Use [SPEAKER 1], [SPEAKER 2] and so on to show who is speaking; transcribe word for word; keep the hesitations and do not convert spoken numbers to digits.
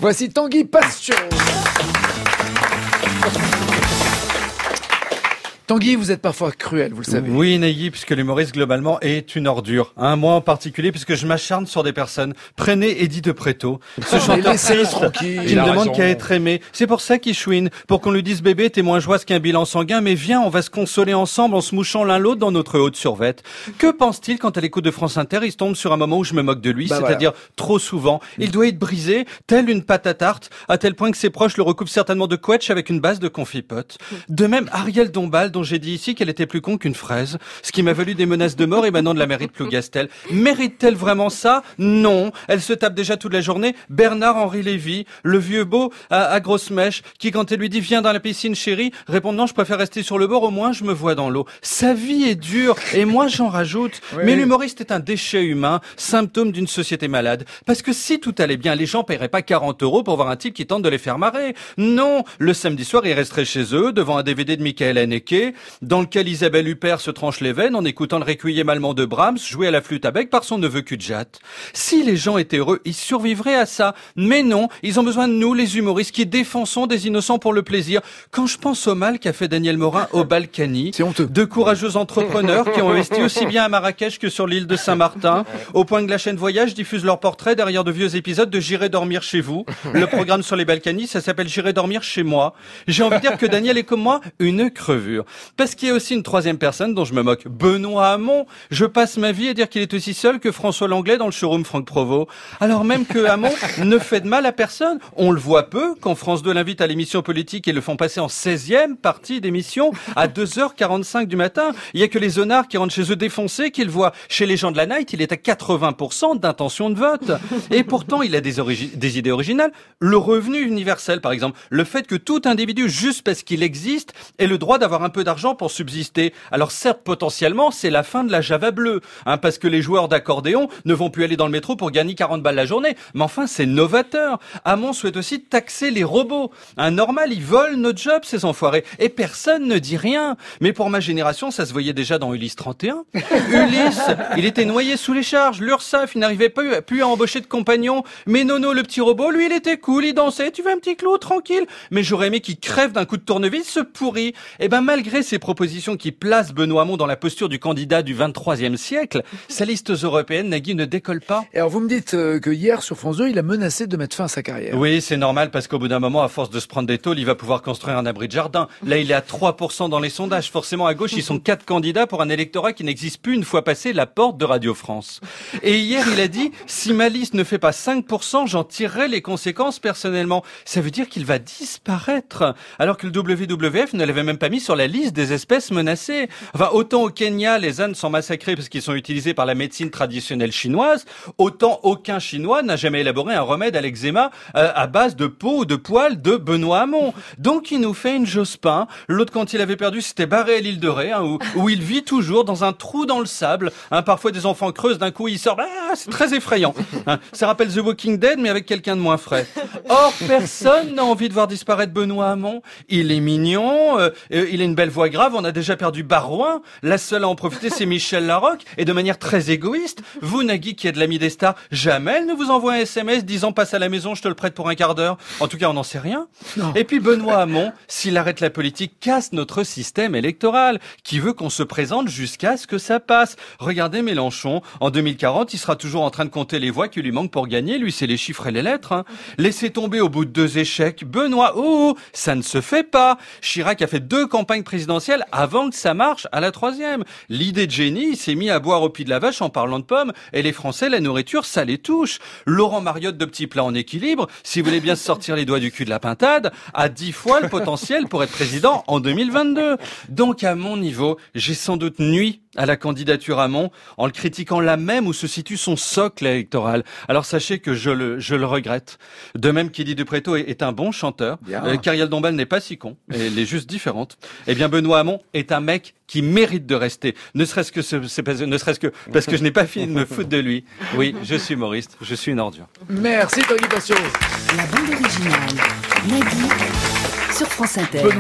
[SPEAKER 1] Voici Tanguy Passion. Tanguy, vous êtes parfois cruel, vous le savez.
[SPEAKER 2] Oui, Nagui, puisque l'humoriste, globalement, est une ordure. Un moi en particulier, puisque je m'acharne sur des personnes. Prenez Eddie de Préto, ce chanteur triste qui ne demande qu'à être aimé. C'est pour ça qu'il chouine, pour qu'on lui dise « Bébé, t'es moins joyeux qu'un bilan sanguin, mais viens, on va se consoler ensemble en se mouchant l'un l'autre dans notre haute survette. » Que pense-t-il quand à l'écoute de France Inter, il se tombe sur un moment où je me moque de lui, bah c'est-à-dire voilà. trop souvent. Il doit être brisé, tel une pâte à tarte, à tel point que ses proches le recoupent certainement de quetch avec une base de confipote. De même, Ariel Dombal, dont j'ai dit ici qu'elle était plus con qu'une fraise, ce qui m'a valu des menaces de mort émanant de la mairie de Plougastel. Mérite-t-elle vraiment ça? Non. Elle se tape déjà toute la journée Bernard-Henri Lévy, le vieux beau à, à grosse mèche, qui quand elle lui dit « Viens dans la piscine, chérie », répond « Non, je préfère rester sur le bord, au moins je me vois dans l'eau ». Sa vie est dure, et moi j'en rajoute. Oui. Mais l'humoriste est un déchet humain, symptôme d'une société malade. Parce que si tout allait bien, les gens paieraient pas quarante euros pour voir un type qui tente de les faire marrer. Non, le samedi soir, ils resteraient chez eux, devant un D V D de Michael Haneke, dans lequel Isabelle Huppert se tranche les veines en écoutant le requiem allemand de Brahms joué à la flûte à bec par son neveu Kudjat. Si les gens étaient heureux, ils survivraient à ça. Mais non, ils ont besoin de nous, les humoristes, qui défonçons des innocents pour le plaisir. Quand je pense au mal qu'a fait Daniel Morin au Balkany, c'est honteux. De courageux entrepreneurs qui ont investi aussi bien à Marrakech que sur l'île de Saint-Martin, au point que la chaîne Voyage diffuse leurs portraits derrière de vieux épisodes de J'irai dormir chez vous. Le programme sur les Balkany, ça s'appelle J'irai dormir chez moi. J'ai envie de dire que Daniel est comme moi, une crevure. Parce qu'il y a aussi une troisième personne dont je me moque, Benoît Hamon. Je passe ma vie à dire qu'il est aussi seul que François Langlais dans le showroom Franck Provost. Alors même que Hamon ne fait de mal à personne. On le voit peu quand France deux l'invite à l'émission politique et le font passer en seizième partie d'émission à deux heures quarante-cinq du matin. Il y a que les zonards qui rentrent chez eux défoncés qu'ils voient. Chez les gens de la night, il est à quatre-vingts pour cent d'intention de vote. Et pourtant, il a des, origi- des idées originales. Le revenu universel, par exemple. Le fait que tout individu, juste parce qu'il existe, ait le droit d'avoir un peu d'argent pour subsister. Alors certes, potentiellement, c'est la fin de la Java bleue, hein, parce que les joueurs d'accordéon ne vont plus aller dans le métro pour gagner quarante balles la journée. Mais enfin, c'est novateur. Hamon souhaite aussi taxer les robots. Un normal, ils volent nos jobs, ces enfoirés. Et personne ne dit rien. Mais pour ma génération, ça se voyait déjà dans Ulysse trente et un. Ulysse, il était noyé sous les charges. L'URSSAF, il n'arrivait pas plus à embaucher de compagnons. Mais Nono, le petit robot, lui, il était cool, il dansait. Tu veux un petit clou, tranquille. Mais j'aurais aimé qu'il crève d'un coup de tournevis, ce pourri. Et ben, malgré ces propositions qui placent Benoît Hamon dans la posture du candidat du vingt-troisième siècle, sa liste européenne, Nagui, ne décolle pas.
[SPEAKER 1] Et alors, vous me dites euh, que hier, sur France deux, il a menacé de mettre fin à sa carrière.
[SPEAKER 2] Oui, c'est normal, parce qu'au bout d'un moment, à force de se prendre des tôles, il va pouvoir construire un abri de jardin. Là, il est à trois pour cent dans les sondages. Forcément, à gauche, ils sont quatre candidats pour un électorat qui n'existe plus une fois passé la porte de Radio France. Et hier, il a dit, si ma liste ne fait pas cinq pour cent, j'en tirerai les conséquences personnellement. Ça veut dire qu'il va disparaître. Alors que le W W F ne l'avait même pas mis sur la liste des espèces menacées. Enfin, autant au Kenya, les ânes sont massacrés parce qu'ils sont utilisés par la médecine traditionnelle chinoise, autant aucun Chinois n'a jamais élaboré un remède à l'eczéma euh, à base de peau ou de poils de Benoît Hamon. Donc il nous fait une Jospin. L'autre, quand il avait perdu, c'était barré à l'île de Ré, hein, où, où il vit toujours dans un trou dans le sable. Hein, parfois des enfants creusent, d'un coup il sort. Ah, c'est très effrayant. Hein, ça rappelle The Walking Dead, mais avec quelqu'un de moins frais. Or, personne n'a envie de voir disparaître Benoît Hamon. Il est mignon, euh, il a une belle voix grave, on a déjà perdu Barouin. La seule à en profiter, c'est Michel Larocque, et de manière très égoïste. Vous, Nagui, qui êtes l'ami des stars, jamais elle ne vous envoie un S M S disant passe à la maison, je te le prête pour un quart d'heure. En tout cas, on n'en sait rien. Non. Et puis Benoît Hamon, s'il arrête la politique, casse notre système électoral, qui veut qu'on se présente jusqu'à ce que ça passe. Regardez Mélenchon, en deux mille quarante, il sera toujours en train de compter les voix qui lui manquent pour gagner. Lui, c'est les chiffres et les lettres. Hein. Laissez tomber au bout de deux échecs. Benoît, oh, ça ne se fait pas. Chirac a fait deux campagnes présidentielles avant que ça marche à la troisième. L'idée de génie, il s'est mis à boire au pied de la vache en parlant de pommes, et les Français, la nourriture, ça les touche. Laurent Mariotte de Petits Plats en équilibre, si vous voulez bien se sortir les doigts du cul de la pintade, a dix fois le potentiel pour être président en deux mille vingt-deux. Donc à mon niveau, j'ai sans doute nui à la candidature Hamon en le critiquant là même où se situe son socle électoral. Alors sachez que je le, je le regrette. De même qu'Eddie de Préto est, est un bon chanteur, euh, qu'Ariel Dombal n'est pas si con, elle est juste différente. Eh bien Benoît Hamon est un mec qui mérite de rester, ne serait-ce que ce, c'est pas, ne serait-ce que parce que je n'ai pas fini de me foutre de lui. Oui, je suis humoriste, je suis une ordure.
[SPEAKER 1] Merci Tanguy Passion.
[SPEAKER 3] La bande originale, Nagui, sur France Inter.